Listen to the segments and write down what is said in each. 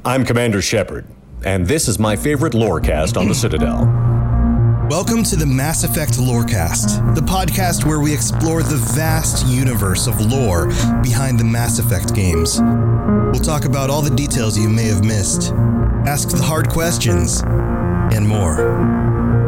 I'm Commander Shepard, and this is my favorite lorecast on the Citadel. Welcome to the Mass Effect Lorecast, the podcast where we explore the vast universe of lore behind the Mass Effect games. We'll talk about all the details you may have missed, ask the hard questions, and more.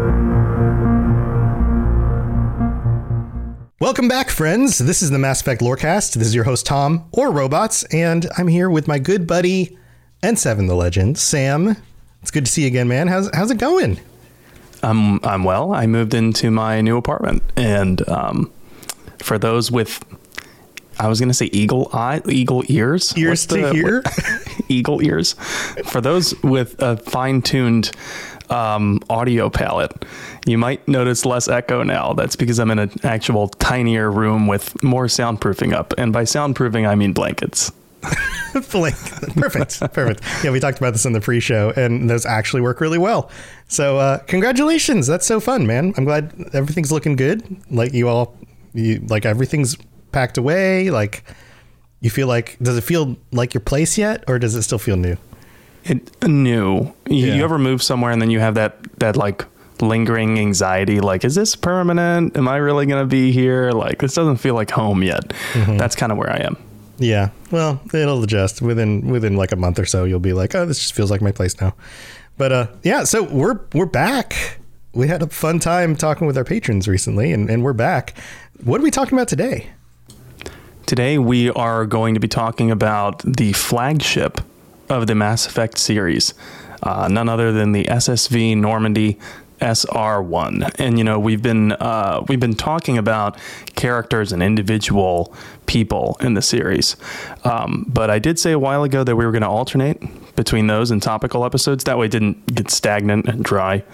Welcome back, friends. This is the Mass Effect Lorecast. This is your host, Tom, or Robots, and I'm here with my good buddy and Seven the Legend, Sam. It's good to see you again, man. How's it going? I'm well. I moved into my new apartment, and for those with, I was going to say eagle ears. Ears to hear? Eagle ears. For those with a fine-tuned audio palette, you might notice less echo now. That's because I'm in an actual tinier room with more soundproofing up. And by soundproofing, I mean blankets. Perfect. Yeah, we talked about this in the pre-show, and those actually work really well. So congratulations. That's so fun, man. I'm glad everything's looking good. Like like everything's packed away. Like you feel like, does it feel like your place yet, or does it still feel new? New. You ever move somewhere and then you have that like lingering anxiety, like, is this permanent? Am I really going to be here? Like, this doesn't feel like home yet. Mm-hmm. That's kind of where I am. Yeah. Well, it'll adjust within like a month or so. You'll be like, oh, this just feels like my place now. But yeah, so we're back. We had a fun time talking with our patrons recently, and we're back. What are we talking about today? Today we are going to be talking about the flagship of the Mass Effect series, none other than the SSV Normandy SR1. And, you know, we've been talking about characters and individual people in the series. But I did say a while ago that we were going to alternate between those and topical episodes. That way it didn't get stagnant and dry.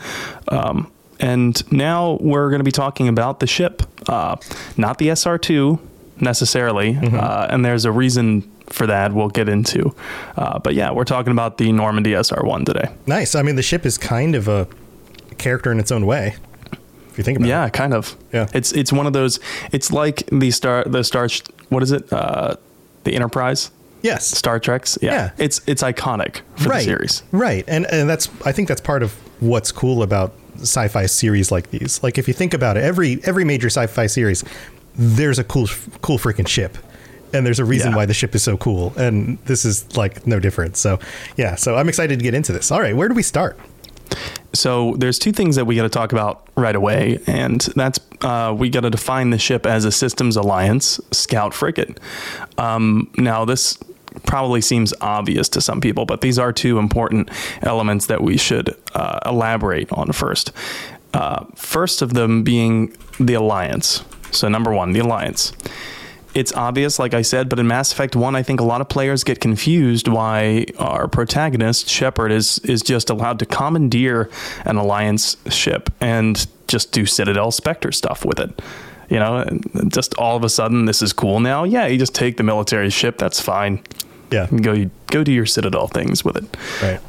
And now we're going to be talking about the ship, not the SR2 necessarily. Mm-hmm. And there's a reason for that we'll get into. But yeah, we're talking about the Normandy SR1 today. Nice. I mean, the ship is kind of a character in its own way, if you think about it. Yeah, kind of. Yeah. It's one of those, it's like the star, what is it? The Enterprise? Yes. Star Trek's. Yeah. It's iconic for the series. Right. And I think that's part of what's cool about sci-fi series like these. Like, if you think about it, every major sci-fi series, there's a cool freaking ship. And there's a reason why the ship is so cool. And this is like no different. So yeah, so I'm excited to get into this. All right, where do we start? So there's two things that we got to talk about right away. And that's we got to define the ship as a Systems Alliance Scout frigate. Now, this probably seems obvious to some people, but these are two important elements that we should elaborate on first. First of them being the Alliance. So number one, the Alliance. It's obvious, like I said, but in Mass Effect 1, I think a lot of players get confused why our protagonist, Shepard, is just allowed to commandeer an Alliance ship and just do Citadel Spectre stuff with it. You know, just all of a sudden, this is cool now. Yeah, you just take the military ship. That's fine. Yeah. Go do your Citadel things with it.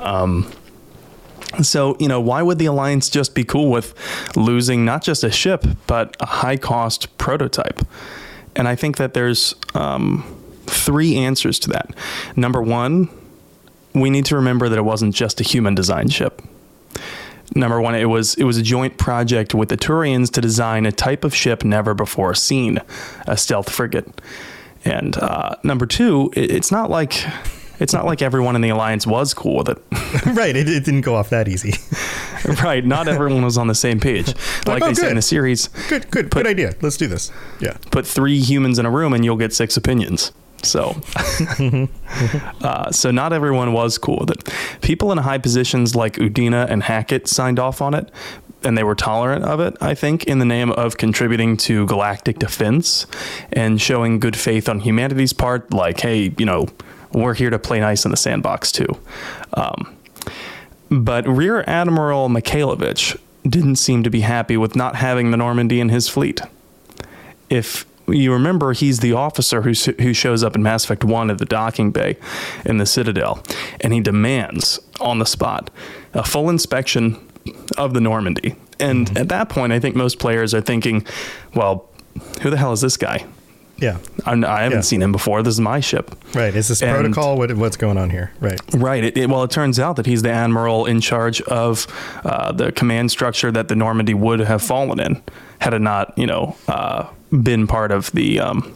Right. So, you know, why would the Alliance just be cool with losing not just a ship, but a high-cost prototype? And I think that there's three answers to that. Number one, we need to remember that it wasn't just a human-designed ship. Number one, it was a joint project with the Turians to design a type of ship never before seen, a stealth frigate. And number two, it's not like everyone in the Alliance was cool with it. Right. It didn't go off that easy. Right. Not everyone was on the same page. Like they say in the series. Good idea. Let's do this. Yeah. Put 3 humans in a room and you'll get 6 opinions. So, so not everyone was cool with it. People in high positions like Udina and Hackett signed off on it, and they were tolerant of it, I think, in the name of contributing to galactic defense and showing good faith on humanity's part. Like, hey, you know, we're here to play nice in the sandbox too. But Rear Admiral Mikhailovich didn't seem to be happy with not having the Normandy in his fleet. If you remember, he's the officer who shows up in Mass Effect 1 at the docking bay in the Citadel, and he demands on the spot a full inspection of the Normandy. And at that point, I think most players are thinking, well, who the hell is this guy? Yeah. I haven't seen him before. This is my ship. Right. Is this protocol? What's going on here? Right. Right. Well, it turns out that he's the admiral in charge of the command structure that the Normandy would have fallen in had it not, been part of the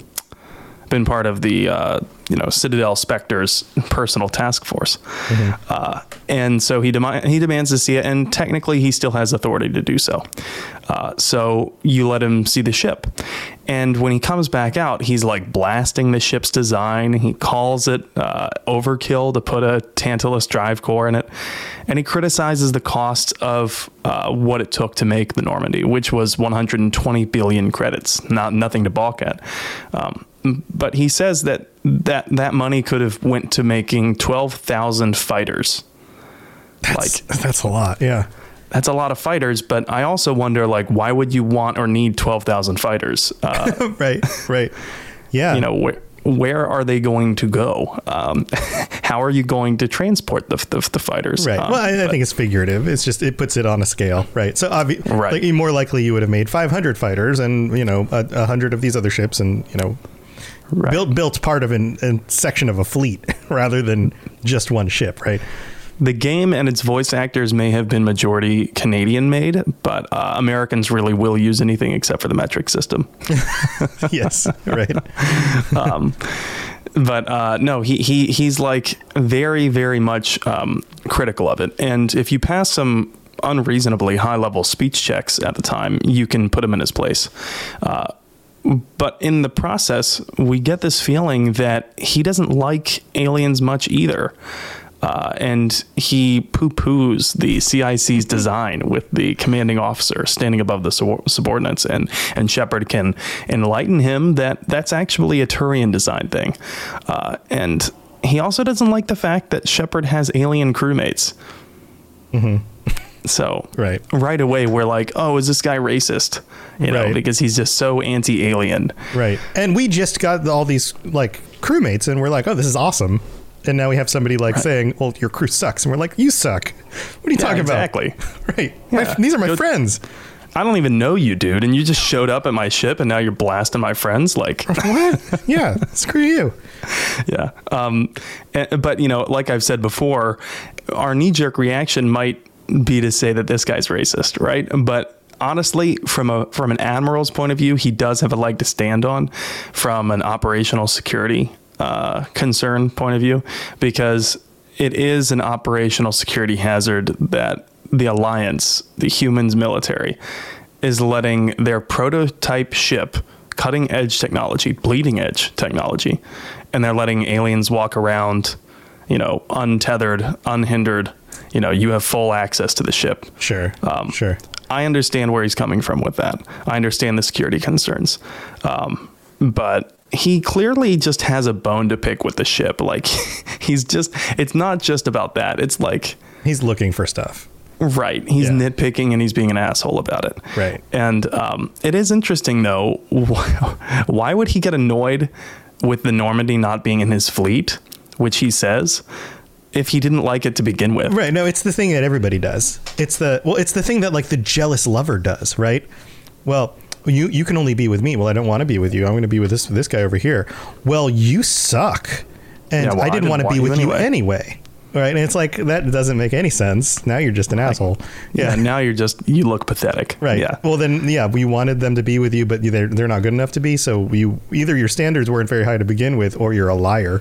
Citadel Spectre's personal task force. And so he demands to see it, and technically he still has authority to do so. So you let him see the ship. And when he comes back out, he's like blasting the ship's design. He calls it overkill to put a Tantalus drive core in it. And he criticizes the cost of what it took to make the Normandy, which was 120 billion credits, nothing to balk at. But he says that money could have went to making 12,000 fighters. That's a lot. Yeah. That's a lot of fighters, but I also wonder, why would you want or need 12,000 fighters? Right. Yeah. Where are they going to go? How are you going to transport the fighters? Right. Well, I think it's figurative. It's just, it puts it on a scale, right? So more likely you would have made 500 fighters and, 100 of these other ships and, built part of a section of a fleet rather than just one ship, right? The game and its voice actors may have been majority Canadian made, but Americans really will use anything except for the metric system. Yes, right. But no, he's very, very much critical of it. And if you pass some unreasonably high level speech checks at the time, you can put him in his place. But in the process, we get this feeling that he doesn't like aliens much either. And he poo-poos the CIC's design with the commanding officer standing above the subordinates, and Shepard can enlighten him that that's actually a Turian design thing. And he also doesn't like the fact that Shepard has alien crewmates. So right away, we're like, oh, is this guy racist? Because he's just so anti-alien. Right. And we just got all these crewmates and we're like, oh, this is awesome. And now we have somebody saying, well, your crew sucks. And we're like, you suck. What are you talking about? Exactly. Right. Yeah. These are my friends. I don't even know you, dude. And you just showed up at my ship and now you're blasting my friends. What? Yeah. Screw you. Yeah. But, like I've said before, our knee-jerk reaction might be to say that this guy's racist, right? But honestly, from an admiral's point of view, he does have a leg to stand on from an operational security concern point of view, because it is an operational security hazard that the Alliance, the humans military, is letting their prototype ship, cutting edge technology, bleeding edge technology, and they're letting aliens walk around, untethered, unhindered. You have full access to the ship. Sure. Sure. I understand where he's coming from with that. I understand the security concerns. But he clearly just has a bone to pick with the ship. It's not just about that. It's he's looking for stuff. Right. He's nitpicking and he's being an asshole about it. Right. And it is interesting, though. Why would he get annoyed with the Normandy not being in his fleet, which he says, if he didn't like it to begin with? Right. No, it's the thing that everybody does. It's the thing that the jealous lover does, right? Well, you can only be with me. Well, I don't want to be with you. I'm going to be with this guy over here. Well, you suck. And I didn't want to be with you anyway. Right. And it's that doesn't make any sense. Now you're just an asshole. Yeah. Now you look pathetic. Right. Yeah. Well, then, we wanted them to be with you, but they're not good enough to be. So either your standards weren't very high to begin with, or you're a liar.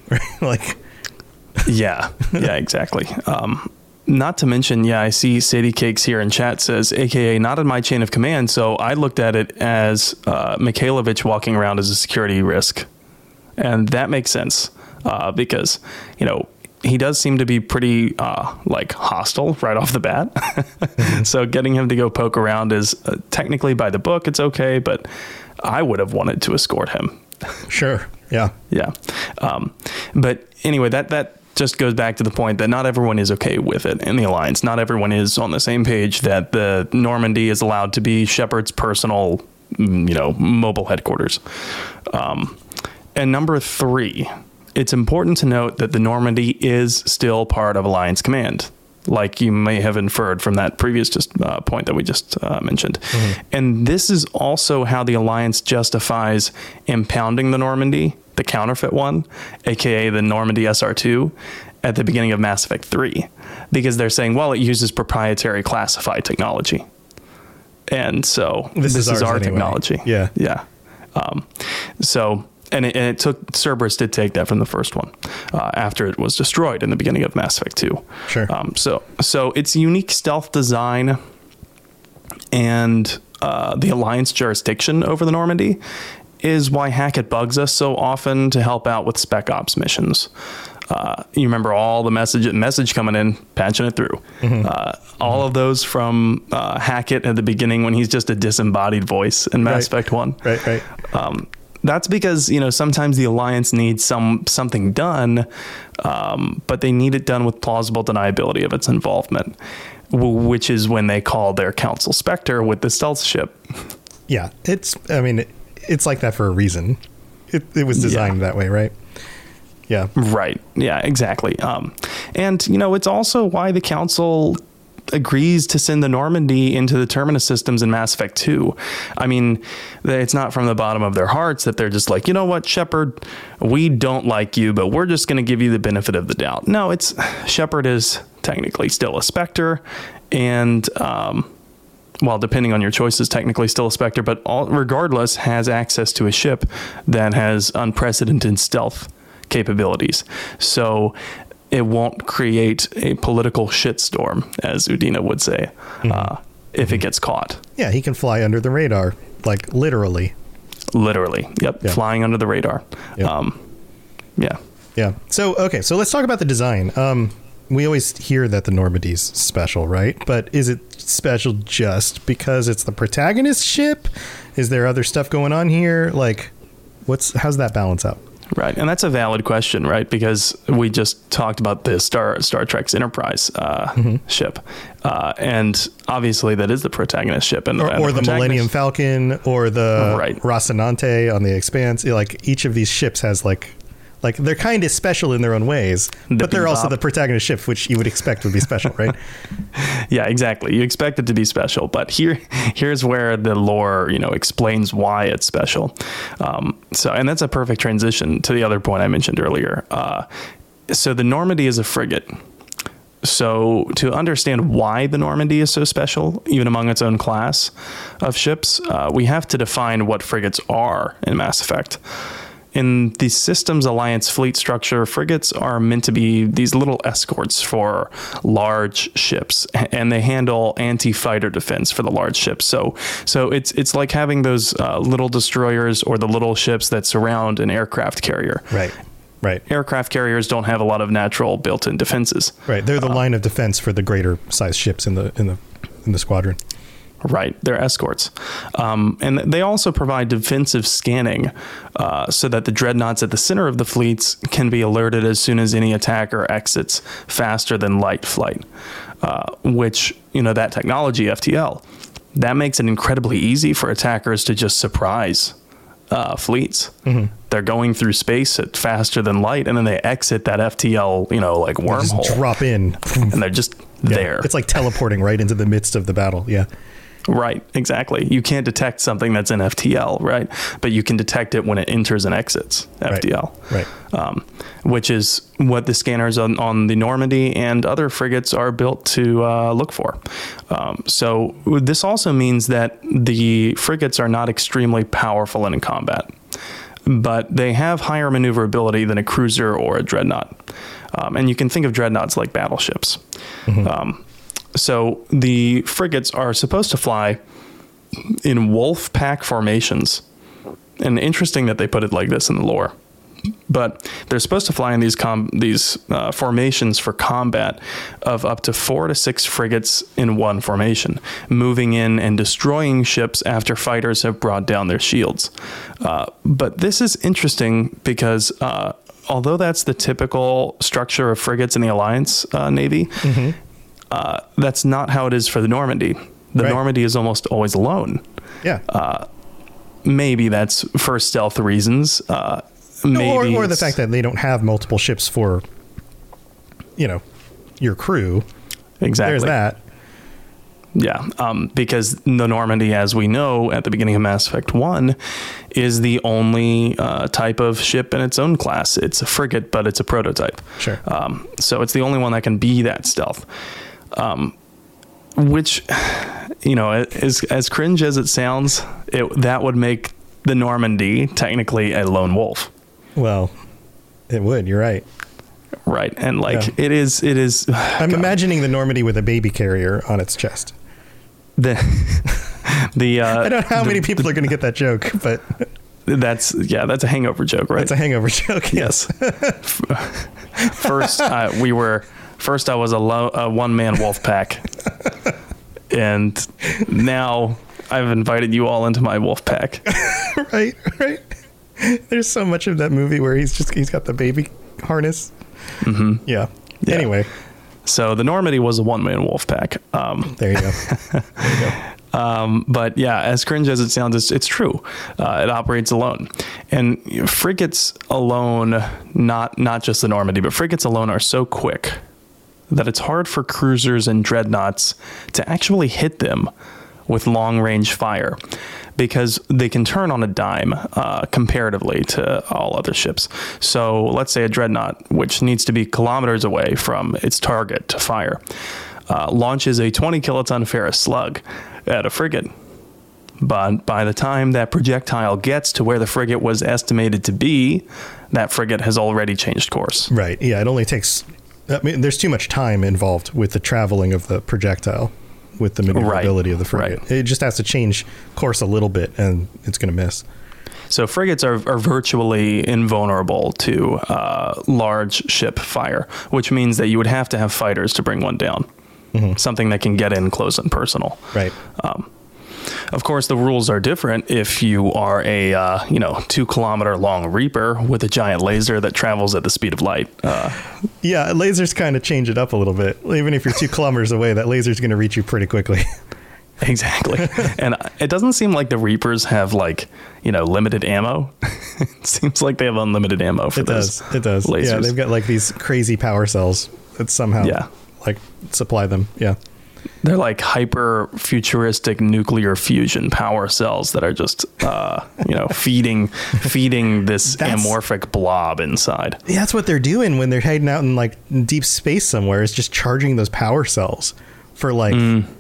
Yeah. Yeah, exactly. Not to mention, I see Sadie Cakes here in chat says, AKA not in my chain of command. So I looked at it as Mikhailovich walking around as a security risk. And that makes sense because, he does seem to be pretty hostile right off the bat. So getting him to go poke around is technically by the book. It's OK, but I would have wanted to escort him. Sure. Yeah. Yeah. But anyway, that just goes back to the point that not everyone is okay with it in the Alliance. Not everyone is on the same page that the Normandy is allowed to be Shepard's personal, mobile headquarters. And number 3, it's important to note that the Normandy is still part of Alliance Command. like you may have inferred from that previous point that we just mentioned. And this is also how the Alliance justifies impounding the Normandy, the counterfeit one, aka the Normandy SR2, at the beginning of Mass Effect 3, because they're saying, well, it uses proprietary classified technology. And so this is our anyway. Technology. Yeah. Yeah. And it took Cerberus did take that from the first one after it was destroyed in the beginning of Mass Effect 2. Sure. So its unique stealth design and the Alliance jurisdiction over the Normandy is why Hackett bugs us so often to help out with Spec Ops missions. You remember all the message coming in, patching it through. All of those from Hackett at the beginning when he's just a disembodied voice in Mass Effect 1. Right. That's because, sometimes the Alliance needs something done, but they need it done with plausible deniability of its involvement, which is when they call their Council Spectre with the stealth ship. Yeah, it's like that for a reason. It was designed that way, right? Yeah. Right. Yeah, exactly. And, it's also why the Council agrees to send the Normandy into the Terminus systems in Mass Effect 2. I mean, it's not from the bottom of their hearts that they're just like, you know what, Shepard, we don't like you, but we're just going to give you the benefit of the doubt. No, Shepard is technically still a Spectre, and well, depending on your choices, technically still a Spectre, but regardless has access to a ship that has unprecedented stealth capabilities. So it won't create a political shitstorm, as Udina would say, if it gets caught. Yeah, he can fly under the radar, like literally. Literally, yep. Flying under the radar. Yep. Yeah. So let's talk about the design. We always hear that the Normandy's special, right? But is it special just because it's the protagonist ship? Is there other stuff going on here? Like, how's that balance out? Right, and that's a valid question, right? Because we just talked about the Star Trek's Enterprise ship, and obviously that is the protagonist ship, or the Millennium Falcon, or the Rocinante on the Expanse. Like each of these ships has like they're kind of special in their own ways, but they're also the protagonist ship, which you would expect would be special, right? Yeah, exactly. You expect it to be special, but here's where the lore, explains why it's special. And that's a perfect transition to the other point I mentioned earlier. So the Normandy is a frigate. So to understand why the Normandy is so special, even among its own class of ships, we have to define what frigates are in Mass Effect. In the Systems Alliance fleet structure, frigates are meant to be these little escorts for large ships, and they handle anti-fighter defense for the large ships. So it's like having those little destroyers or the little ships that surround an aircraft carrier. Right. Aircraft carriers don't have a lot of natural built-in defenses. Right. They're the line of defense for the greater size ships in the squadron. Right, they're escorts. And they also provide defensive scanning so that the dreadnoughts at the center of the fleets can be alerted as soon as any attacker exits faster than light flight, which, that technology, FTL, that makes it incredibly easy for attackers to just surprise fleets. They're going through space at faster than light, and then they exit that FTL, like wormhole. Just drop in. And they're just there. It's like teleporting right into the midst of the battle, yeah. Right, exactly. You can't detect something that's in FTL, right? But you can detect it when it enters and exits FTL. Right. Which is what the scanners on the Normandy and other frigates are built to look for. So this also means that the frigates are not extremely powerful in combat, but they have higher maneuverability than a cruiser or a dreadnought. And you can think of dreadnoughts like battleships. So the frigates are supposed to fly in wolf pack formations. And interesting that they put it like this in the lore. But they're supposed to fly in these formations for combat of up to 4 to 6 frigates in one formation, moving in and destroying ships after fighters have brought down their shields. But this is interesting because although that's the typical structure of frigates in the Alliance Navy, that's not how it is for the Normandy. The Normandy is almost always alone. Yeah. Maybe that's for stealth reasons. Maybe or the fact that they don't have multiple ships for, your crew. exactly. There's that. Yeah, because the Normandy, as we know at the beginning of Mass Effect 1, is the only type of ship in its own class. It's a frigate, but it's a prototype. Sure. So it's the only one that can be that stealth. Which, as cringe as it sounds, that would make the Normandy technically a lone wolf. Well, it would. You're right. Right. And it is. I'm imagining the Normandy with a baby carrier on its chest. I don't know how many people are going to get that joke, but that's a hangover joke, right? It's a hangover joke. Yes. First I was a one-man wolf pack, and now I've invited you all into my wolf pack. Right. There's so much of that movie where he's got the baby harness. Mm-hmm. Yeah. Anyway. So the Normandy was a one-man wolf pack. There you go. But yeah, as cringe as it sounds, it's true. It operates alone. And frigates alone, not just the Normandy, but frigates alone are so quick that it's hard for cruisers and dreadnoughts to actually hit them with long-range fire, because they can turn on a dime comparatively to all other ships. So let's say a dreadnought, which needs to be kilometers away from its target to fire, launches a 20 kiloton Ferrous slug at a frigate. But by the time that projectile gets to where the frigate was estimated to be, that frigate has already changed course. Right. Yeah, it only takes... there's too much time involved with the traveling of the projectile, with the maneuverability of the frigate. Right. It just has to change course a little bit, and it's going to miss. So frigates are virtually invulnerable to large ship fire, which means that you would have to have fighters to bring one down. Mm-hmm. Something that can get in close and personal. Right. Of course, the rules are different if you are a 2 kilometer long Reaper with a giant laser that travels at the speed of light. Yeah, lasers kind of change it up a little bit. Even if you're 2 kilometers away, that laser's going to reach you pretty quickly. Exactly. And it doesn't seem like the Reapers have limited ammo. It seems like they have unlimited ammo for those. It does. Lasers. Yeah, they've got these crazy power cells that somehow supply them. Yeah. They're like hyper futuristic nuclear fusion power cells that are just, feeding this amorphic blob inside. Yeah, that's what they're doing when they're heading out in deep space somewhere, is just charging those power cells for imagine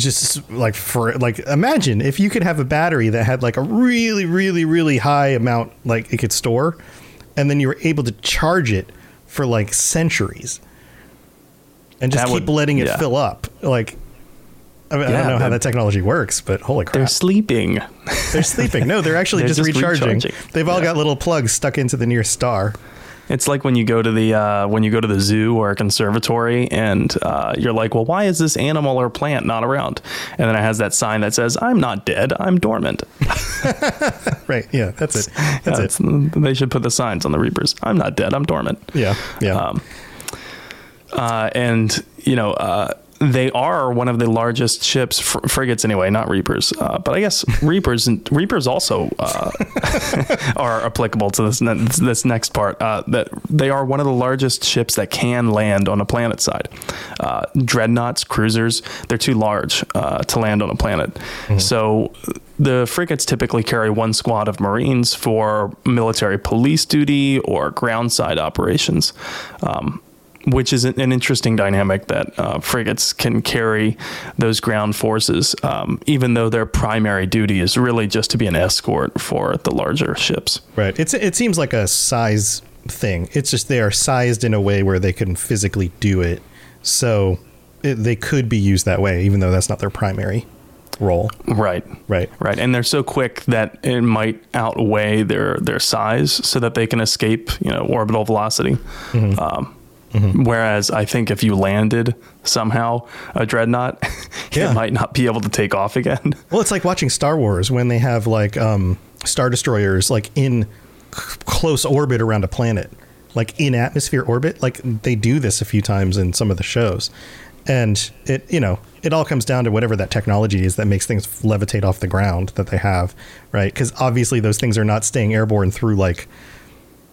if you could have a battery that had a really, really, really high amount, it could store, and then you were able to charge it for centuries. And just keep letting it fill up. I don't know how that technology works, but holy crap. They're sleeping. No, they're actually just recharging. They've all got little plugs stuck into the nearest star. It's like when you go to the zoo or a conservatory and you're like, well, why is this animal or plant not around? And then it has that sign that says, I'm not dead, I'm dormant. Right. Yeah, that's it. That's it. They should put the signs on the Reapers. I'm not dead, I'm dormant. Yeah. Yeah. They are one of the largest ships, frigates anyway, not Reapers. But I guess Reapers also are applicable to this next part. That they are one of the largest ships that can land on a planet side. Dreadnoughts, cruisers, they're too large to land on a planet. Mm-hmm. So the frigates typically carry one squad of Marines for military police duty or ground side operations. Which is an interesting dynamic that frigates can carry those ground forces, even though their primary duty is really just to be an escort for the larger ships. Right. It seems like a size thing. It's just they are sized in a way where they can physically do it. So they could be used that way, even though that's not their primary role. Right. And they're so quick that it might outweigh their size so that they can escape, orbital velocity. Mm-hmm. Mm-hmm. Whereas I think if you landed somehow a dreadnought, it might not be able to take off again. Well, it's like watching Star Wars when they have Star Destroyers in close orbit around a planet, in atmosphere orbit. They do this a few times in some of the shows. And it all comes down to whatever that technology is that makes things levitate off the ground that they have. Right. Because obviously those things are not staying airborne through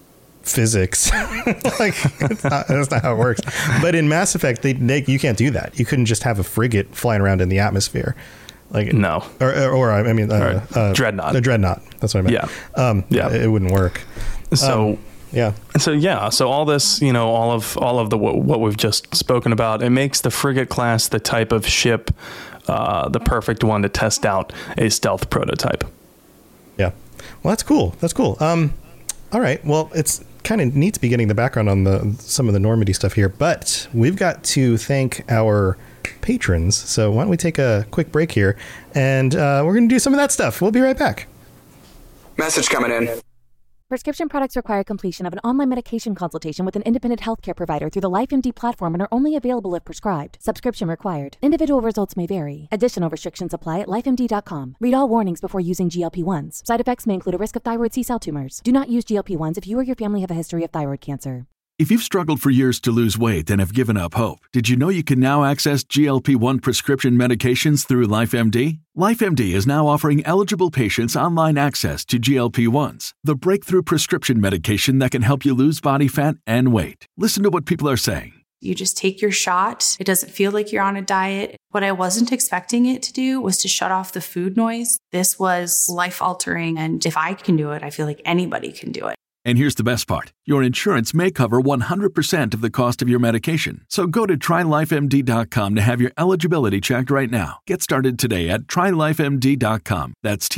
physics. Like that's not how it works. But in Mass Effect, you can't do that. You couldn't just have a frigate flying around in the atmosphere. Like no, or I mean, dreadnought. The dreadnought. That's what I meant. Yeah, it wouldn't work. So. So So all this, all of the what we've just spoken about, it makes the frigate class the type of ship, the perfect one to test out a stealth prototype. Yeah, well, that's cool. All right, well, it's kind of neat to be getting the background on some of the Normandy stuff here, but we've got to thank our patrons. So why don't we take a quick break here, and we're going to do some of that stuff. We'll be right back. Message coming in. Prescription products require completion of an online medication consultation with an independent healthcare provider through the LifeMD platform and are only available if prescribed. Subscription required. Individual results may vary. Additional restrictions apply at lifemd.com. Read all warnings before using GLP-1s. Side effects may include a risk of thyroid C-cell tumors. Do not use GLP-1s if you or your family have a history of thyroid cancer. If you've struggled for years to lose weight and have given up hope, did you know you can now access GLP-1 prescription medications through LifeMD? LifeMD is now offering eligible patients online access to GLP-1s, the breakthrough prescription medication that can help you lose body fat and weight. Listen to what people are saying. You just take your shot. It doesn't feel like you're on a diet. What I wasn't expecting it to do was to shut off the food noise. This was life-altering, and if I can do it, I feel like anybody can do it. And here's the best part. Your insurance may cover 100% of the cost of your medication. So go to TryLifeMD.com to have your eligibility checked right now. Get started today at TryLifeMD.com. That's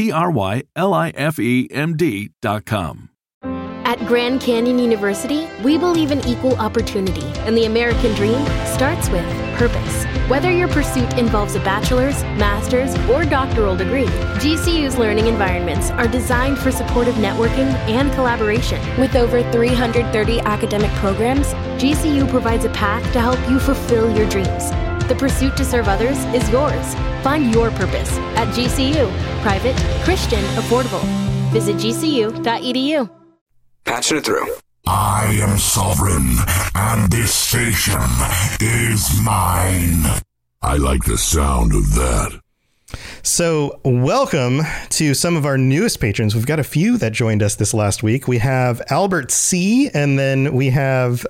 TryLifeMD.com. At Grand Canyon University, we believe in equal opportunity, and the American dream starts with purpose. Whether your pursuit involves a bachelor's, master's, or doctoral degree, GCU's learning environments are designed for supportive networking and collaboration. With over 330 academic programs, GCU provides a path to help you fulfill your dreams. The pursuit to serve others is yours. Find your purpose at GCU. Private, Christian, affordable. Visit gcu.edu. Patching it through. I am sovereign, and this station is mine. I like the sound of that. So welcome to some of our newest patrons. We've got a few that joined us this last week. We have Albert C., and then we have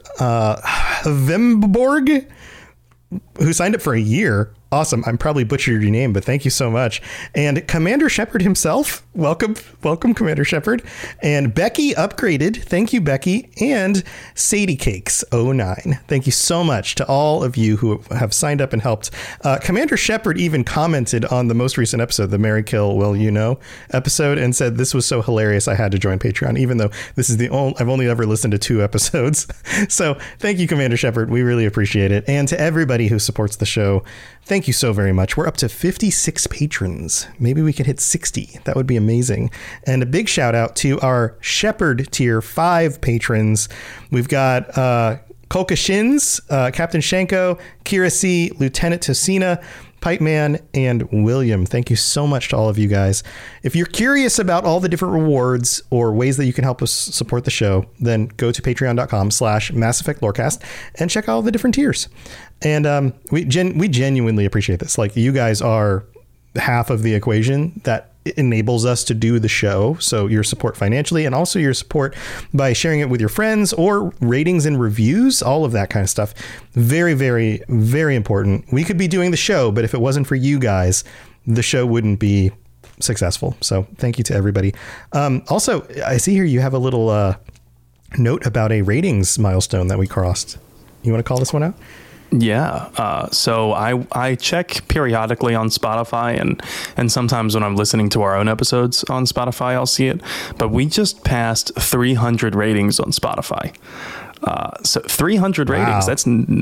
Vimborg, who signed up for a year. Awesome. I'm probably butchered your name, but thank you so much. And Commander Shepard himself. Welcome, Commander Shepard. And Becky upgraded. Thank you, Becky. And Sadie Cakes 09. Thank you so much to all of you who have signed up and helped. Commander Shepard even commented on the most recent episode, the Marry Kill Well You Know episode, and said this was so hilarious I had to join Patreon, even though this is I've only ever listened to 2 episodes. So thank you, Commander Shepard. We really appreciate it. And to everybody who supports the show, thank you so very much. We're up to 56 patrons. Maybe we can hit 60. That would be amazing. And a big shout out to our Shepherd Tier 5 patrons. We've got Kolka Shins, Captain Shanko, Kira C, Lieutenant Tosina, Pipe Man, and William. Thank you so much to all of you guys. If you're curious about all the different rewards or ways that you can help us support the show, then go to patreon.com/Mass Effect Lorecast and check out all the different tiers. And we genuinely appreciate this. Like, you guys are half of the equation that enables us to do the show. So your support financially, and also your support by sharing it with your friends, or ratings and reviews, all of that kind of stuff. Very, very, very important. We could be doing the show, but if it wasn't for you guys, the show wouldn't be successful. So thank you to everybody. Also, I see here you have a little note about a ratings milestone that we crossed. You want to call this one out? Yeah. So I check periodically on Spotify, and sometimes when I'm listening to our own episodes on Spotify, I'll see it. But we just passed 300 ratings on Spotify. So 300 ratings. That's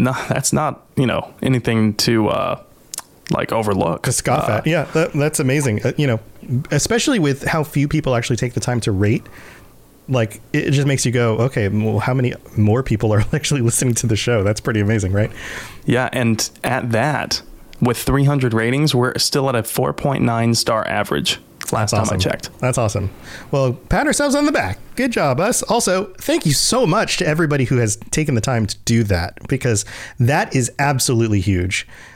not anything to like overlook, to scoff at. Yeah, that's amazing. Especially with how few people actually take the time to rate. Like, it just makes you go, okay, well, how many more people are actually listening to the show? That's pretty amazing, right? Yeah, and at that, with 300 ratings, we're still at a 4.9 star average. Last time I checked. That's awesome. Well, pat ourselves on the back. Good job, us. Also, thank you so much to everybody who has taken the time to do that, because that is absolutely huge.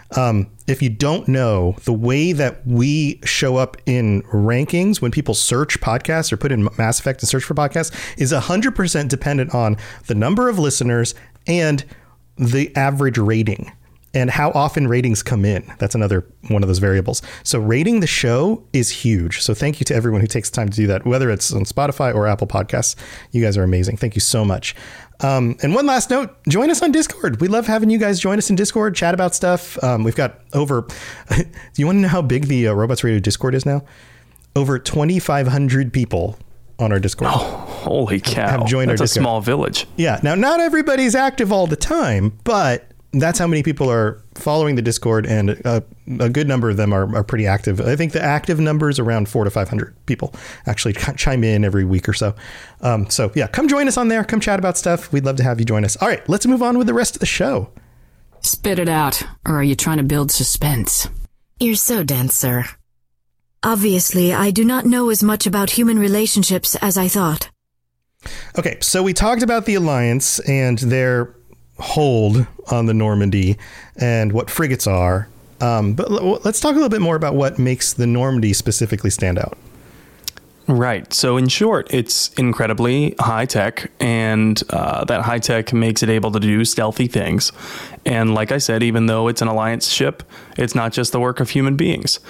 If you don't know, the way that we show up in rankings when people search podcasts or put in Mass Effect and search for podcasts is 100% dependent on the number of listeners and the average rating and how often ratings come in. That's another one of those variables. So rating the show is huge. So thank you to everyone who takes time to do that, whether it's on Spotify or Apple Podcasts. You guys are amazing. Thank you so much. And one last note, join us on Discord. We love having you guys join us in Discord, chat about stuff. We've got over, do you want to know how big the Robots Radio Discord is now? Over 2,500 people on our Discord. Oh, holy cow. Have joined That's our a Discord. small village. Yeah. Now, not everybody's active all the time, but that's how many people are following the Discord, and a good number of them are pretty active. I think the active number is around 400 to 500 people actually chime in every week or so. So yeah, come join us on there. Come chat about stuff. We'd love to have you join us. All right, let's move on with the rest of the show. Spit it out, or are you trying to build suspense? You're so dense, sir. Obviously, I do not know as much about human relationships as I thought. Okay, so we talked about the Alliance and their hold on the Normandy and what frigates are. But let's talk a little bit more about what makes the Normandy specifically stand out. Right. So in short, it's incredibly high tech, and that high tech makes it able to do stealthy things. And like I said, even though it's an Alliance ship, it's not just the work of human beings.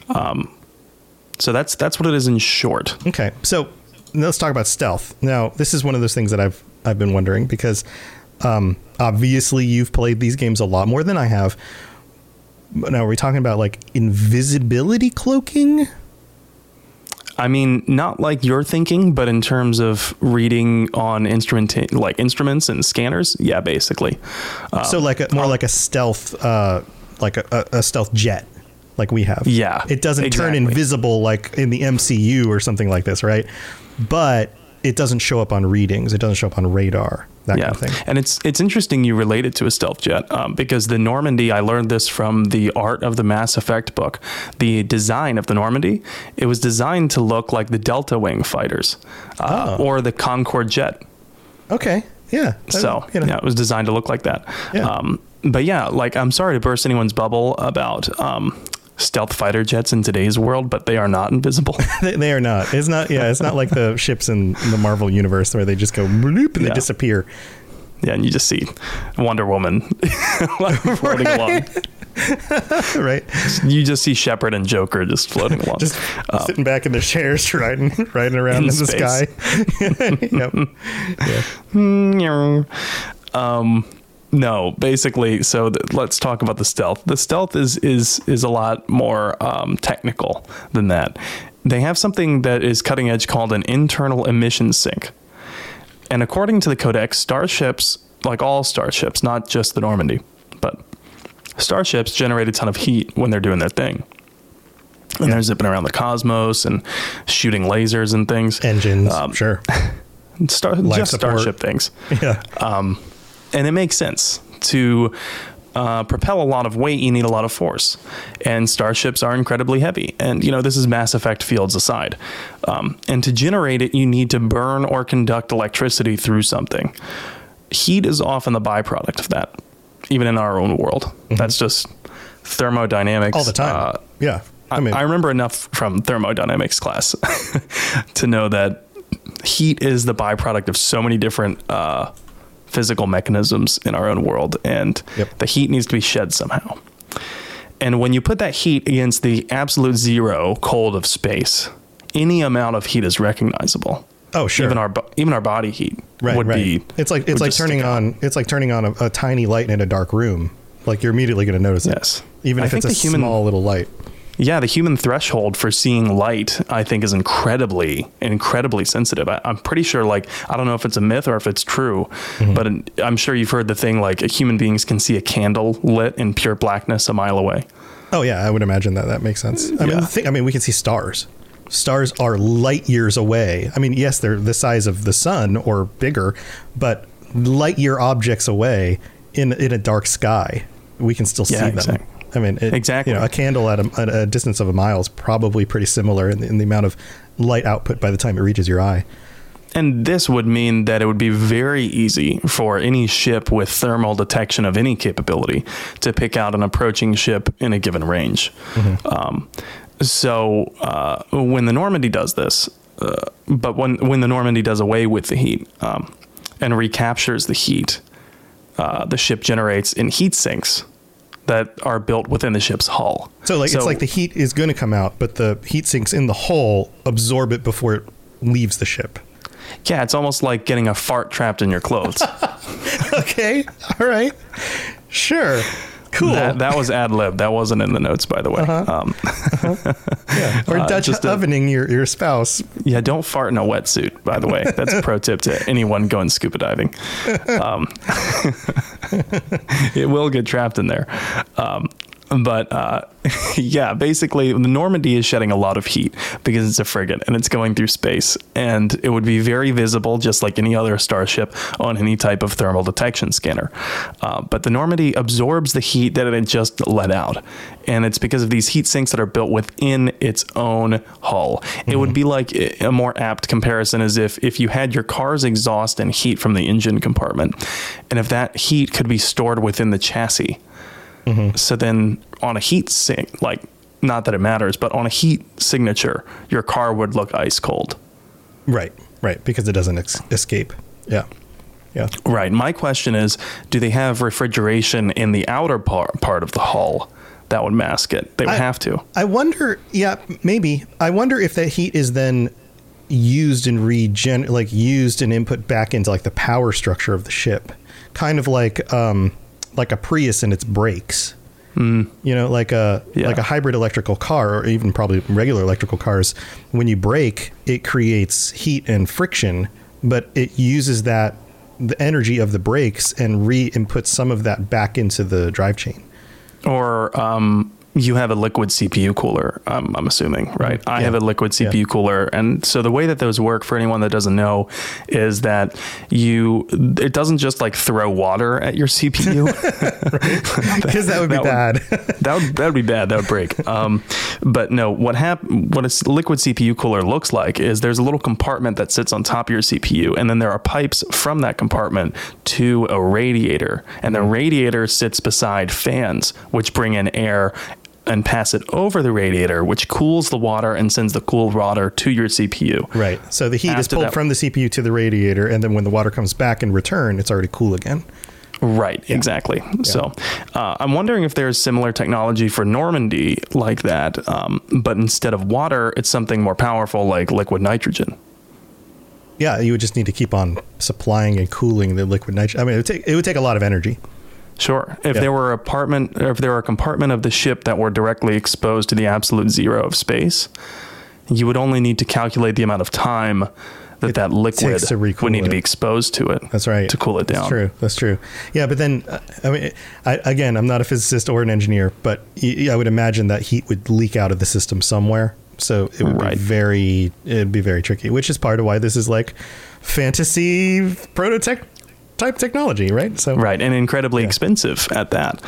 So that's what it is in short. Okay. So let's talk about stealth. Now, this is one of those things that I've been wondering because obviously you've played these games a lot more than I have. Now, are we talking about like invisibility cloaking? I mean, not like you're thinking, but in terms of reading on instruments and scanners. Yeah, basically. So like more like a stealth, like a stealth jet like we have. Yeah, it doesn't turn invisible like in the MCU or something like this, right? But it doesn't show up on readings. It doesn't show up on radar. That kind of thing. And it's interesting you relate it to a stealth jet because the Normandy, I learned this from the Art of the Mass Effect book. The design of the Normandy, it was designed to look like the Delta Wing fighters or the Concorde jet. Okay. Yeah. So it was designed to look like that. Yeah. But yeah, like I'm sorry to burst anyone's bubble about stealth fighter jets in today's world, but they are not invisible. They are not. It's not. Yeah, it's not like the ships in the Marvel universe where they just go bloop and they disappear. Yeah, and you just see Wonder Woman floating along. Right. You just see Shepard and Joker just floating along, just sitting back in their chairs, riding around in the sky. Yep. No, basically, so let's talk about the stealth. The stealth is a lot more technical than that. They have something that is cutting edge called an internal emission sink. And according to the Codex, starships, like all starships, not just the Normandy, but starships generate a ton of heat when they're doing their thing. And they're zipping around the cosmos and shooting lasers and things. Engines, sure. Starship things. Yeah. And it makes sense. To propel a lot of weight, you need a lot of force. And starships are incredibly heavy. And, this is Mass Effect fields aside. And to generate it, you need to burn or conduct electricity through something. Heat is often the byproduct of that, even in our own world. Mm-hmm. That's just thermodynamics. All the time. Yeah. I remember enough from thermodynamics class to know that heat is the byproduct of so many different physical mechanisms in our own world, and the heat needs to be shed somehow. And when you put that heat against the absolute zero cold of space, any amount of heat is recognizable. Oh, sure. Even our body heat would be. It's like turning on a tiny light in a dark room. Like you're immediately going to notice it. Yes. Even if it's a small little light. Yeah, the human threshold for seeing light, I think, is incredibly sensitive. I'm pretty sure, I don't know if it's a myth or if it's true, but I'm sure you've heard the thing, human beings can see a candle lit in pure blackness a mile away. Oh, yeah, I would imagine that makes sense. I mean, we can see stars. Stars are light years away. I mean, yes, they're the size of the sun or bigger, but light year objects away in a dark sky, we can still see them. Exactly. I mean, exactly. A candle at a distance of a mile is probably pretty similar in the amount of light output by the time it reaches your eye. And this would mean that it would be very easy for any ship with thermal detection of any capability to pick out an approaching ship in a given range. So when the Normandy does this, but when the Normandy does away with the heat and recaptures the heat, the ship generates in heat sinks that are built within the ship's hull. So it's like the heat is going to come out, but the heat sinks in the hull absorb it before it leaves the ship. Yeah, it's almost like getting a fart trapped in your clothes. Okay, all right, sure, cool. That was ad lib. That wasn't in the notes, by the way. Yeah. Or Dutch ovening your spouse. Yeah, don't fart in a wetsuit, by the way. That's a pro tip to anyone going scuba diving. It will get trapped in there. But yeah, basically the Normandy is shedding a lot of heat because it's a frigate and it's going through space, and it would be very visible just like any other starship on any type of thermal detection scanner. But the Normandy absorbs the heat that it just let out, and it's because of these heat sinks that are built within its own hull. It would be like a more apt comparison as if you had your car's exhaust and heat from the engine compartment, and if that heat could be stored within the chassis. So then on a heat sink, like, not that it matters, but on a heat signature, your car would look ice cold. Right, because it doesn't escape. Yeah. Right. My question is, do they have refrigeration in the outer part of the hull that would mask it? They would have to. I wonder, maybe. I wonder if that heat is then used and used and input back into like the power structure of the ship. Kind of like a Prius and its brakes, like a hybrid electrical car, or even probably regular electrical cars. When you brake, it creates heat and friction, but it uses the energy of the brakes and re-inputs some of that back into the drive chain. Or you have a liquid CPU cooler, I'm assuming, right? I have a liquid CPU cooler. And so the way that those work, for anyone that doesn't know, is that it doesn't just like throw water at your CPU. Because that would be bad. That would be bad. That would break. But no, what a liquid CPU cooler looks like is there's a little compartment that sits on top of your CPU, and then there are pipes from that compartment to a radiator, and the radiator sits beside fans, which bring in air and pass it over the radiator, which cools the water and sends the cool water to your CPU. Right. So the heat is pulled from the CPU to the radiator, and then when the water comes back in return, it's already cool again. Right. Yeah. Exactly. Yeah. So I'm wondering if there's similar technology for Normandy like that, but instead of water, it's something more powerful like liquid nitrogen. Yeah, you would just need to keep on supplying and cooling the liquid nitrogen. I mean, it would take a lot of energy. Sure. If there were a compartment of the ship that were directly exposed to the absolute zero of space, you would only need to calculate the amount of time that liquid would need to be exposed to it. That's right. To cool it down. That's true. Yeah, but then, I'm not a physicist or an engineer, but I would imagine that heat would leak out of the system somewhere. So it would be very tricky, which is part of why this is like fantasy prototype type technology, right? So right, and incredibly expensive at that.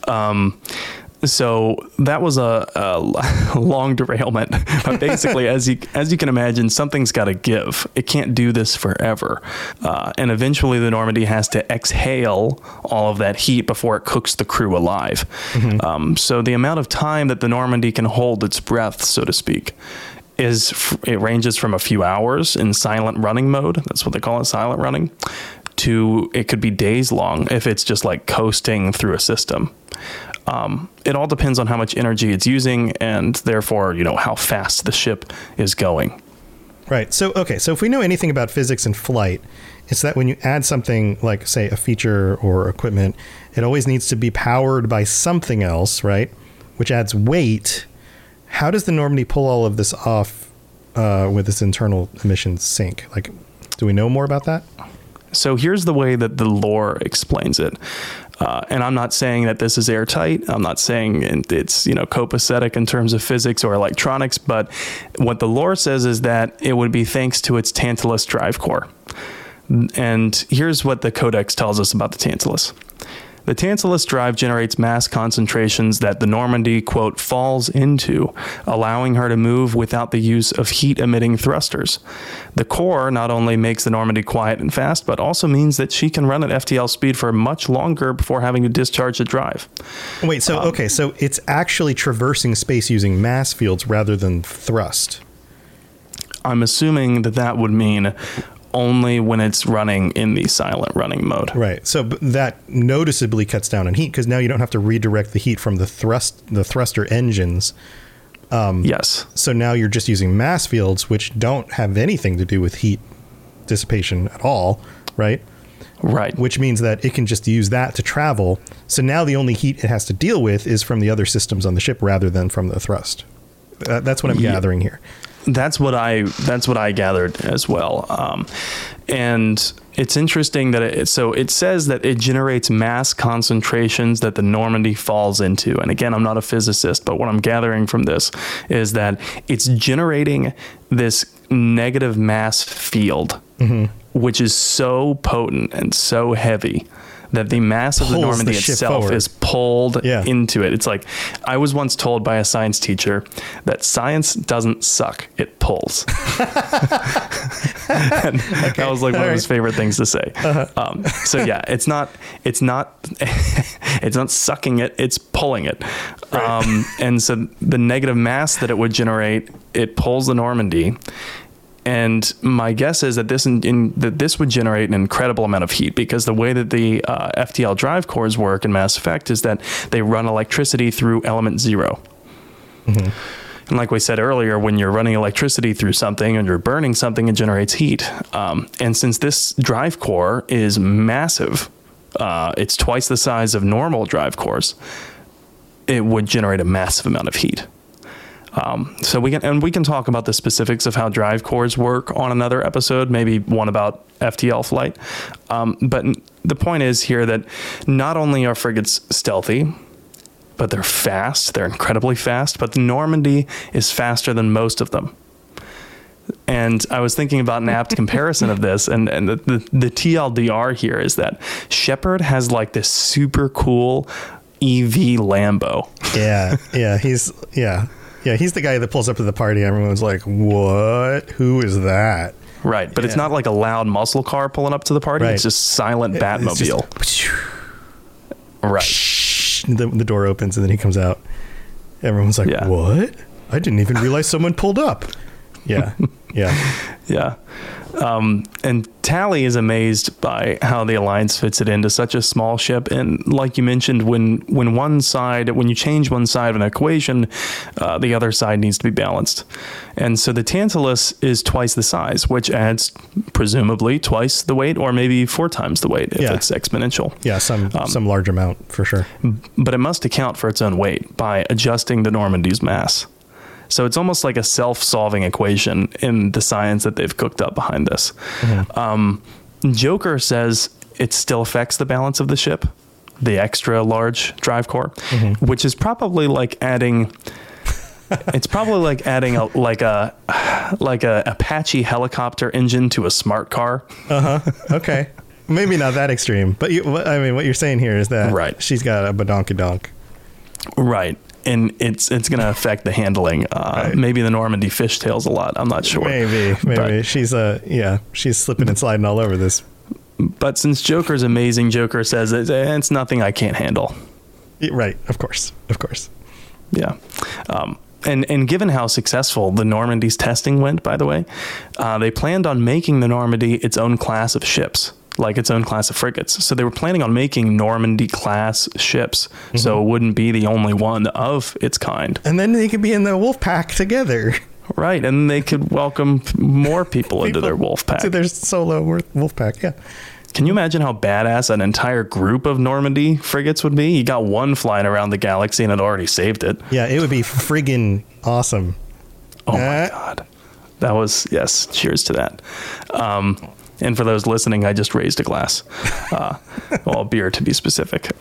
So that was a long derailment. But basically, as you can imagine, something's got to give. It can't do this forever. And eventually the Normandy has to exhale all of that heat before it cooks the crew alive. So the amount of time that the Normandy can hold its breath, so to speak, it ranges from a few hours in silent running mode. That's what they call it, silent running. To it could be days long if it's just like coasting through a system. It all depends on how much energy it's using and therefore, how fast the ship is going. Right. So if we know anything about physics and flight, it's that when you add something like, say, a feature or equipment, it always needs to be powered by something else, right? Which adds weight. How does the Normandy pull all of this off with this internal emissions sink? Like, do we know more about that? So here's the way that the lore explains it. And I'm not saying that this is airtight. I'm not saying it's, copacetic in terms of physics or electronics. But what the lore says is that it would be thanks to its Tantalus drive core. And here's what the Codex tells us about the Tantalus. The Tantalus drive generates mass concentrations that the Normandy, quote, falls into, allowing her to move without the use of heat-emitting thrusters. The core not only makes the Normandy quiet and fast, but also means that she can run at FTL speed for much longer before having to discharge the drive. Wait, so it's actually traversing space using mass fields rather than thrust. I'm assuming that would mean only when it's running in the silent running mode. Right. So that noticeably cuts down on heat because now you don't have to redirect the heat from the thruster engines. Yes. So now you're just using mass fields, which don't have anything to do with heat dissipation at all, right? Right. Which means that it can just use that to travel. So now the only heat it has to deal with is from the other systems on the ship rather than from the thrust. That's what I'm gathering here. That's what I gathered as well. And it's interesting that it says that it generates mass concentrations that the Normandy falls into. And again, I'm not a physicist, but what I'm gathering from this is that it's generating this negative mass field, which is so potent and so heavy that the mass of the Normandy itself is pulled into it. It's like, I was once told by a science teacher that science doesn't suck, it pulls. That was like one of his favorite things to say. So yeah, it's not sucking it, it's pulling it. Right. And so the negative mass that it would generate, it pulls the Normandy. And my guess is that this would generate an incredible amount of heat because the way that the FTL drive cores work in Mass Effect is that they run electricity through element 0. And like we said earlier, when you're running electricity through something and you're burning something, it generates heat. And since this drive core is massive, it's twice the size of normal drive cores, it would generate a massive amount of heat. So we can talk about the specifics of how drive cores work on another episode, maybe one about FTL flight. But the point is here that not only are frigates stealthy, but they're fast. They're incredibly fast. But the Normandy is faster than most of them. And I was thinking about an apt comparison of this, and the TLDR here is that Shepard has like this super cool EV Lambo. Yeah, he's the guy that pulls up to the party. Everyone's like, what? Who is that? Right, but it's not like a loud muscle car pulling up to the party. Right. It's just silent Batmobile. Right. The door opens and then he comes out. Everyone's like, what? I didn't even realize someone pulled up. Yeah. And Tally is amazed by how the Alliance fits it into such a small ship. And like you mentioned, when you change one side of an equation, the other side needs to be balanced. And so the Tantalus is twice the size, which adds presumably twice the weight, or maybe 4 times the weight if it's exponential. Yeah, some large amount for sure. But it must account for its own weight by adjusting the Normandy's mass. So it's almost like a self-solving equation in the science that they've cooked up behind this. Joker says it still affects the balance of the ship, the extra large drive core, which is probably like adding. It's probably like adding a Apache helicopter engine to a smart car. Okay, maybe not that extreme, but what you're saying here is that she's got a badonkadonk. Right. And it's going to affect the handling. Maybe the Normandy fishtails a lot. I'm not sure. Maybe but she's slipping and sliding all over this. But since Joker's amazing, Joker says it's nothing I can't handle. Right. Of course. Yeah. And given how successful the Normandy's testing went, by the way, they planned on making the Normandy its own class of ships. Like its own class of frigates. So they were planning on making Normandy class ships. So it wouldn't be the only one of its kind. And then they could be in the wolf pack together. Right. And they could welcome more people into their wolf pack. To their solo wolf pack. Yeah. Can you imagine how badass an entire group of Normandy frigates would be? You got one flying around the galaxy and it already saved it. Yeah, it would be friggin' awesome. Oh my God. That was, yes. Cheers to that. And for those listening, I just raised a glass. Well, beer to be specific.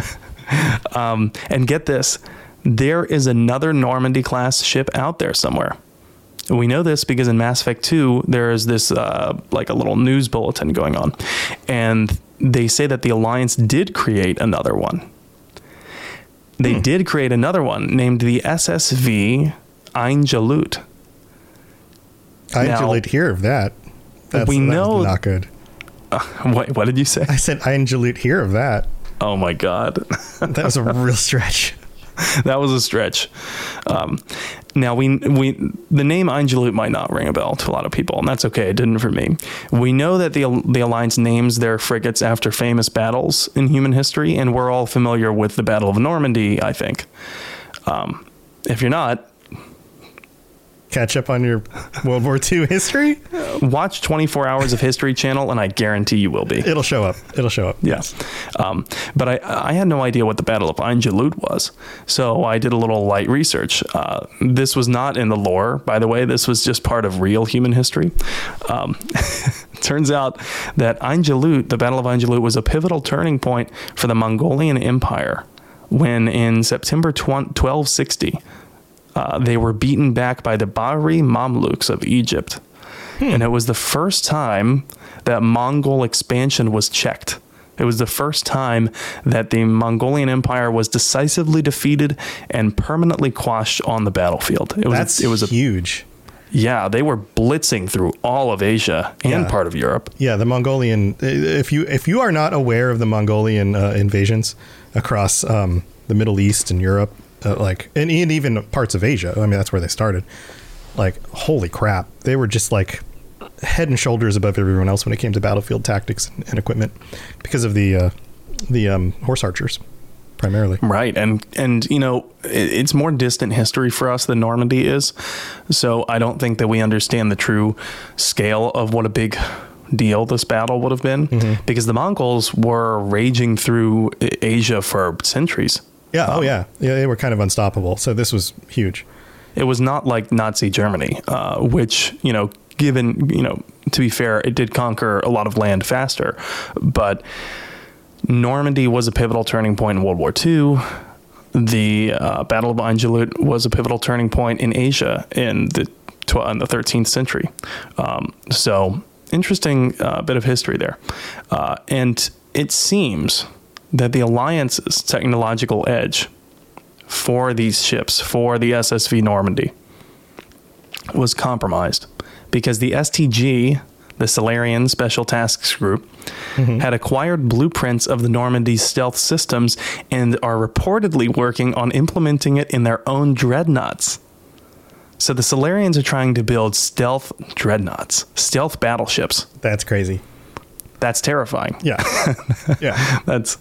And get this, there is another Normandy class ship out there somewhere. We know this because in Mass Effect 2, there is this like a little news bulletin going on. And they say that the Alliance did create another one. They did create another one named the SSV Einjalut. Einjalut, hear of that. That's not good. What did you say? I said Einjalut, hear of that. Oh my God. That was a real stretch. That was a stretch. Now the name Einjalut might not ring a bell to a lot of people, and that's okay. It didn't for me. We know that the Alliance names their frigates after famous battles in human history, and we're all familiar with the Battle of Normandy, I think. If you're not, catch up on your World War II history. Watch 24 Hours of History Channel, and I guarantee you will be. It'll show up. Yes. But I had no idea what the Battle of Einjalut was. So I did a little light research. This was not in the lore, by the way. This was just part of real human history. Turns out that Einjalut, the Battle of Einjalut, was a pivotal turning point for the Mongolian Empire when in September 1260, they were beaten back by the Bahri Mamluks of Egypt. And it was the first time that Mongol expansion was checked. It was the first time that the Mongolian Empire was decisively defeated and permanently quashed on the battlefield. It was huge. Yeah, they were blitzing through all of Asia and part of Europe. Yeah, the Mongolian. If you are not aware of the Mongolian invasions across the Middle East and Europe, and even parts of Asia. I mean, that's where they started. Like, holy crap. They were just like head and shoulders above everyone else when it came to battlefield tactics and equipment because of the horse archers primarily. Right. And it's more distant history for us than Normandy is. So I don't think that we understand the true scale of what a big deal this battle would have been, because the Mongols were raging through Asia for centuries. Yeah. Yeah, they were kind of unstoppable. So this was huge. It was not like Nazi Germany, which, given, to be fair, it did conquer a lot of land faster. But Normandy was a pivotal turning point in World War II. The Battle of Einjalut was a pivotal turning point in Asia in the 13th century. So interesting bit of history there. And it seems that the Alliance's technological edge for these ships, for the SSV Normandy, was compromised because the STG, the Solarian Special Tasks Group, had acquired blueprints of the Normandy's stealth systems and are reportedly working on implementing it in their own dreadnoughts. So the Solarians are trying to build stealth dreadnoughts, stealth battleships. That's crazy. That's terrifying. Yeah. Yeah. That's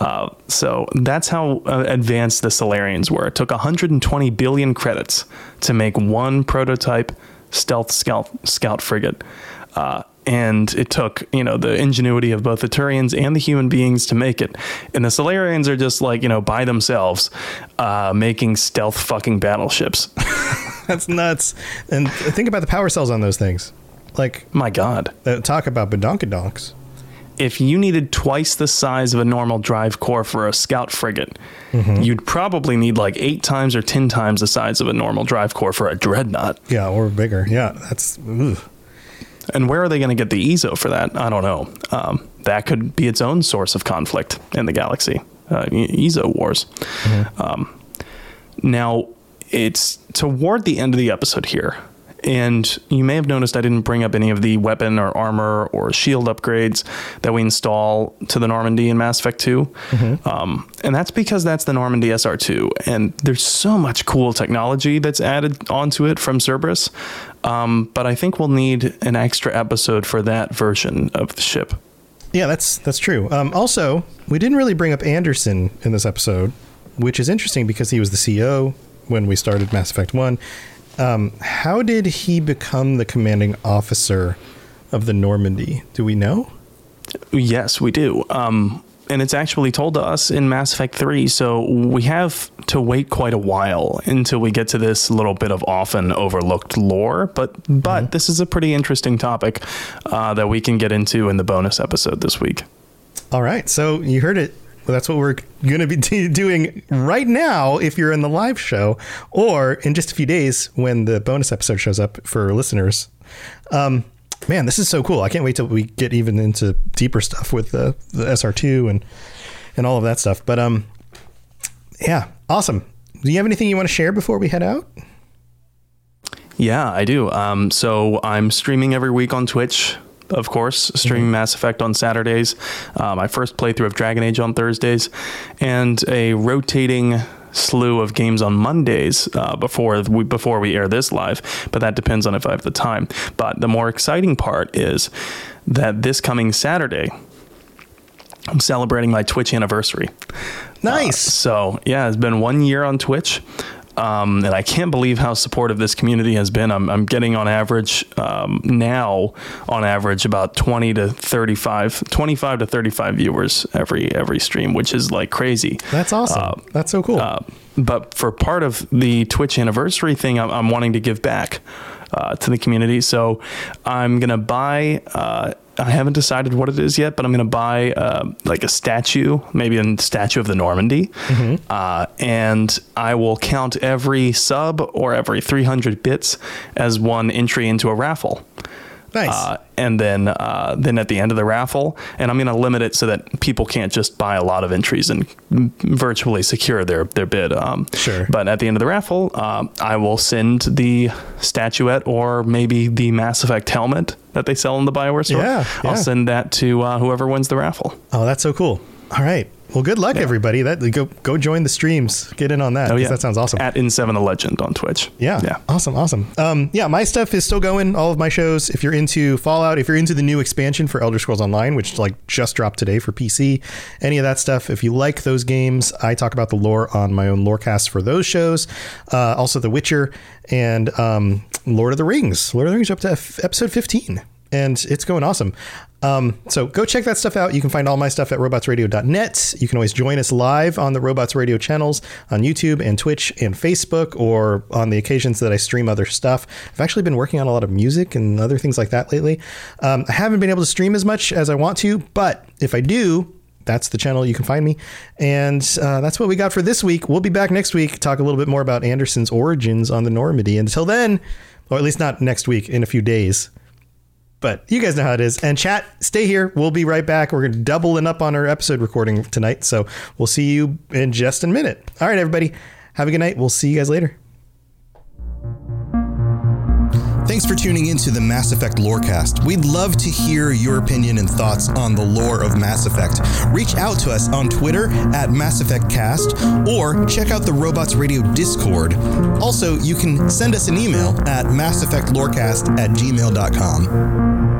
how advanced the Solarians were. It took 120 billion credits to make one prototype stealth scout frigate. And it took, the ingenuity of both the Turians and the human beings to make it. And the Solarians are just by themselves, making stealth fucking battleships. That's nuts. And think about the power cells on those things. Like, my God. Talk about badonkadonks. If you needed twice the size of a normal drive core for a scout frigate, you'd probably need like 8 times or 10 times the size of a normal drive core for a dreadnought. Yeah, or bigger. Yeah, that's... Ugh. And where are they going to get the ESO for that? I don't know. That could be its own source of conflict in the galaxy. ESO wars. Now, it's toward the end of the episode here. And you may have noticed I didn't bring up any of the weapon or armor or shield upgrades that we install to the Normandy in Mass Effect 2. And that's because that's the Normandy SR2. And there's so much cool technology that's added onto it from Cerberus. But I think we'll need an extra episode for that version of the ship. Yeah, that's true. Also, we didn't really bring up Anderson in this episode, which is interesting because he was the CEO when we started Mass Effect 1. How did he become the commanding officer of the Normandy? Do we know? Yes, we do. And it's actually told to us in Mass Effect 3, so we have to wait quite a while until we get to this little bit of often overlooked lore. But this is a pretty interesting topic that we can get into in the bonus episode this week. All right, so you heard it. Well, that's what we're going to be doing right now if you're in the live show, or in just a few days when the bonus episode shows up for listeners. Man, this is so cool. I can't wait till we get even into deeper stuff with the SR2 and all of that stuff. But yeah, awesome. Do you have anything you want to share before we head out? Yeah, I do. So I'm streaming every week on Twitch, of course, streaming Mass Effect on Saturdays, my first playthrough of Dragon Age on Thursdays, and a rotating slew of games on Mondays before we air this live, but that depends on if I have the time. But the more exciting part is that this coming Saturday, I'm celebrating my Twitch anniversary. Nice. So yeah, it's been 1 year on Twitch. And I can't believe how supportive this community has been. I'm getting on average now about 25 to 35 viewers every stream, which is like crazy. That's awesome. That's so cool. But for part of the Twitch anniversary thing, I'm wanting to give back to the community. So I'm going to buy, I haven't decided what it is yet, but I'm going to buy like a statue, maybe a statue of the Normandy. And I will count every sub or every 300 bits as one entry into a raffle. Nice. And then at the end of the raffle, and I'm going to limit it so that people can't just buy a lot of entries and virtually secure their bid. Sure. But at the end of the raffle, I will send the statuette or maybe the Mass Effect helmet that they sell in the BioWare store. Yeah. I'll send that to whoever wins the raffle. Oh, that's so cool. All right. Well, good luck, everybody. Go join the streams. Get in on that. That sounds awesome. At In7 the Legend on Twitch. Yeah. Awesome. Yeah, my stuff is still going. All of my shows. If you're into Fallout, if you're into the new expansion for Elder Scrolls Online, which just dropped today for PC, any of that stuff. If you like those games, I talk about the lore on my own Lorecast for those shows. Also, The Witcher and Lord of the Rings. Lord of the Rings up to episode 15. And it's going awesome. So go check that stuff out. You can find all my stuff at robotsradio.net. You can always join us live on the Robots Radio channels on YouTube and Twitch and Facebook, or on the occasions that I stream other stuff. I've actually been working on a lot of music and other things like that lately. I haven't been able to stream as much as I want to, but if I do, that's the channel you can find me. And that's what we got for this week. We'll be back next week, talk a little bit more about Anderson's origins on the Normandy. Until then, or at least not next week, in a few days. But you guys know how it is. And chat, stay here. We'll be right back. We're doubling up on our episode recording tonight. So we'll see you in just a minute. All right, everybody. Have a good night. We'll see you guys later. Thanks for tuning into the Mass Effect Lorecast. We'd love to hear your opinion and thoughts on the lore of Mass Effect. Reach out to us on Twitter at Mass Effect Cast, or check out the Robots Radio Discord. Also, you can send us an email at masseffectlorecast@gmail.com.